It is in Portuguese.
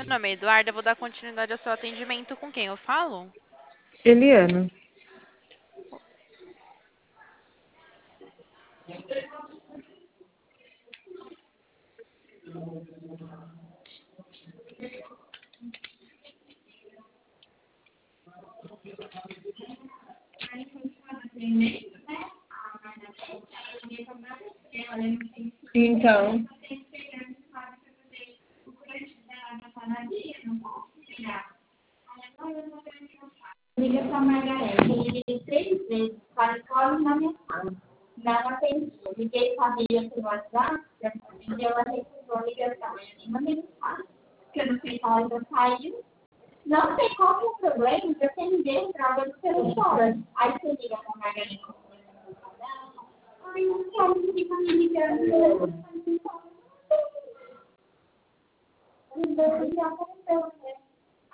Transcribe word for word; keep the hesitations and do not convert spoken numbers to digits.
Meu nome é Eduarda, eu vou dar continuidade ao seu atendimento. Com quem eu falo? Eliana. Então, Liga para a Margarete, eu liguei três vezes para a escola e na minha sala. Não atendi. Liguei para a Bia pelo WhatsApp, e ela recusou a ligação. Eu nem mandei mensagem, porque eu não sei se ela ainda saiu. Não sei qual que é o problema, eu tenho ninguém trabalhando pelo fora. Aí você liga para a Margarete. Ai, não quero ficar me ligando. Não, já aconteceu.